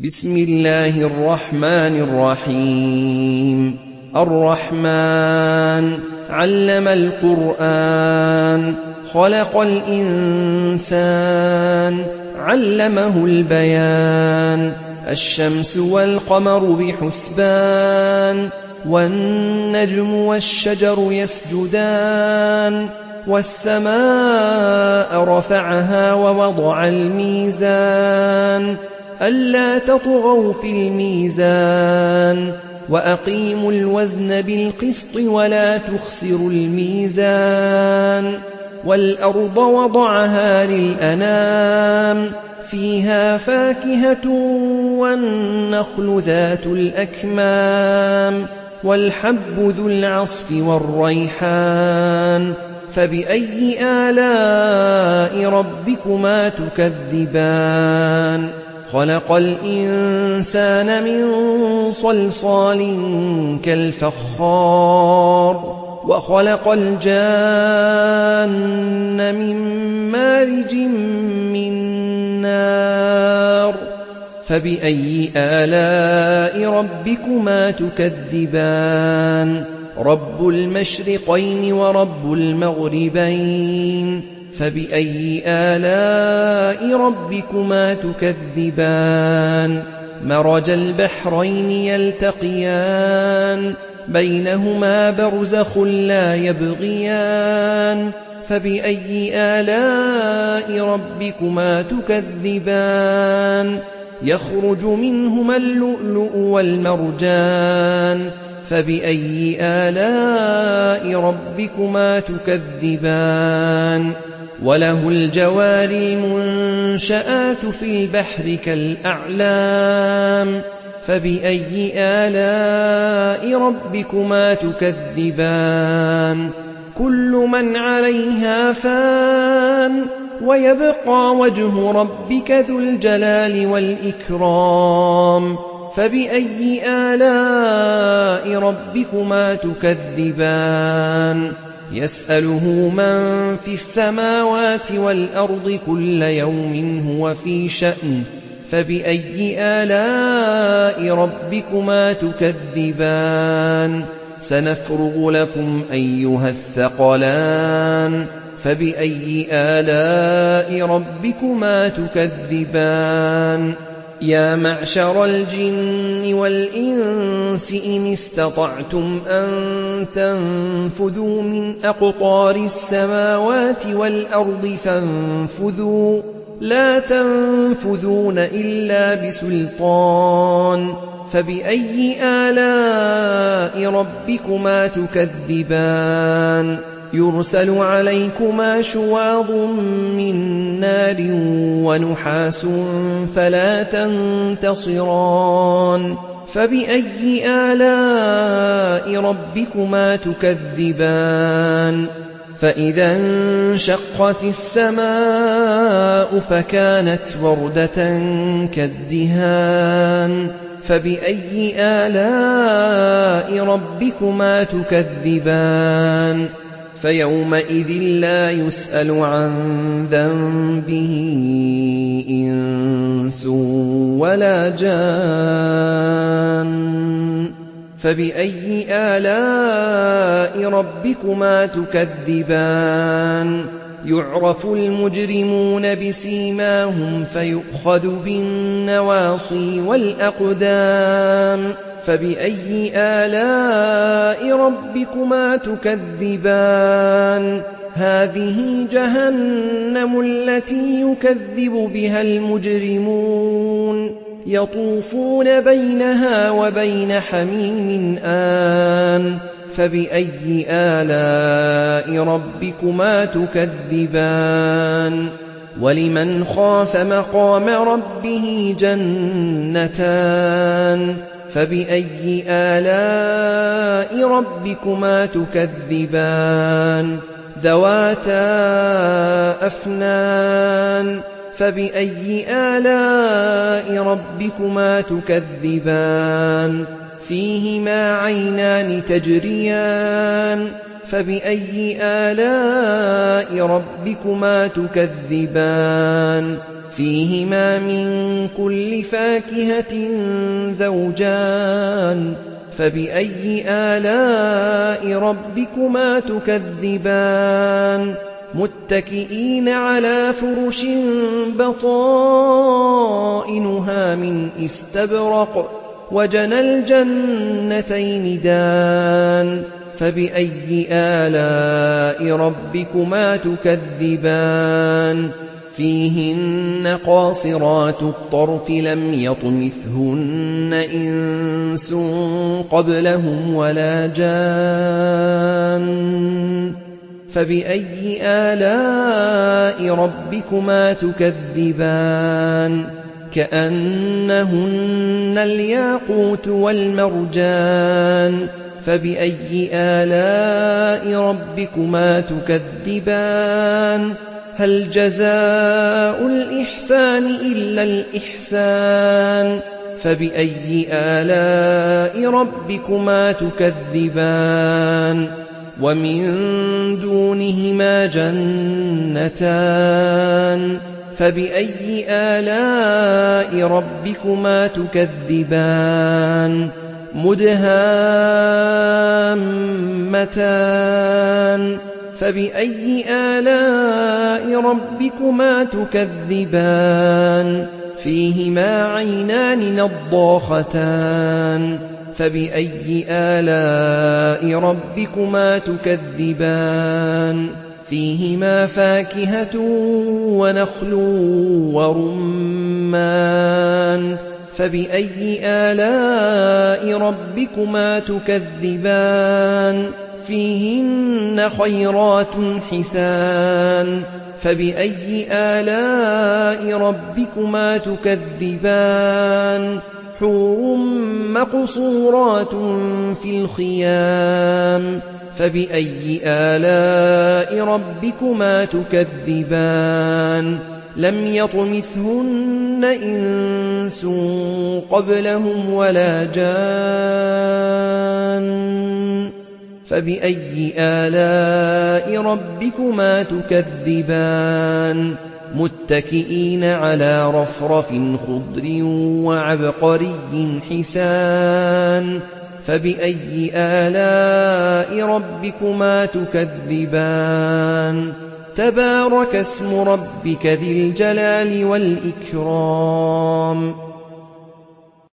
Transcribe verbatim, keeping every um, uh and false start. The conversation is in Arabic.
بسم الله الرحمن الرحيم الرحمن علم القرآن خلق الإنسان علمه البيان الشمس والقمر بحسبان والنجم والشجر يسجدان والسماء رفعها ووضع الميزان ألا تطغوا في الميزان وأقيموا الوزن بالقسط ولا تخسروا الميزان والأرض وضعها للأنام فيها فاكهة والنخل ذات الأكمام والحب ذو العصف والريحان فبأي آلاء ربكما تكذبان خلق الإنسان من صلصال كالفخار وخلق الجان من مارج من نار فبأي آلاء ربكما تكذبان رب المشرقين ورب المغربين فبأي آلاء ربكما تكذبان مرج البحرين يلتقيان بينهما برزخ لا يبغيان فبأي آلاء ربكما تكذبان يخرج منهما اللؤلؤ والمرجان فبأي آلاء ربكما تكذبان وله الجوار المنشآت في البحر كالأعلام فبأي آلاء ربكما تكذبان كل من عليها فان ويبقى وجه ربك ذو الجلال والإكرام فبأي آلاء ربكما تكذبان يسأله من في السماوات والأرض كل يوم هو في شأن فبأي آلاء ربكما تكذبان سنفرغ لكم أيها الثقلان فبأي آلاء ربكما تكذبان يا معشر الجن والإنس إن استطعتم أن تنفذوا من أقطار السماوات والأرض فانفذوا لا تنفذون إلا بسلطان فبأي آلاء ربكما تكذبان يرسل عليكما شواظ من نار ونحاس فلا تنتصران فبأي آلاء ربكما تكذبان فإذا انشقت السماء فكانت وردة كالدهان فبأي آلاء ربكما تكذبان فيومئذ لا يسأل عن ذنبه إنس ولا جان فبأي آلاء ربكما تكذبان يعرف المجرمون بسيماهم فيؤخذ بالنواصي والأقدام فبأي آلاء ربكما تكذبان هذه جهنم التي يكذب بها المجرمون يطوفون بينها وبين حميم آن فبأي آلاء ربكما تكذبان ولمن خاف مقام ربه جنتان فبأي آلاء ربكما تكذبان ذواتا أفنان فبأي آلاء ربكما تكذبان فيهما عينان تجريان فبأي آلاء ربكما تكذبان فيهما من كل فاكهة زوجان فبأي آلاء ربكما تكذبان متكئين على فرش بطائنها من استبرق وجنى الجنتين دان فبأي آلاء ربكما تكذبان فيهن قاصرات الطرف لم يطمثهن إنس قبلهم ولا جان فبأي آلاء ربكما تكذبان كأنهن الياقوت والمرجان فبأي آلاء ربكما تكذبان هل جزاء الإحسان إلا الإحسان فبأي آلاء ربكما تكذبان ومن دونهما جنتان فبأي آلاء ربكما تكذبان مدهامتان فبأي آلاء ربكما تكذبان فيهما عينان نضاختان فبأي آلاء ربكما تكذبان فيهما فاكهة ونخل ورمان فبأي آلاء ربكما تكذبان فيهن خيرات حسان فبأي آلاء ربكما تكذبان حور مقصورات في الخيام فبأي آلاء ربكما تكذبان لم يطمثهن إنس قبلهم ولا جان فبأي آلاء ربكما تكذبان متكئين على رفرف خضر وعبقري حسان فبأي آلاء ربكما تكذبان تبارك اسم ربك ذي الجلال والإكرام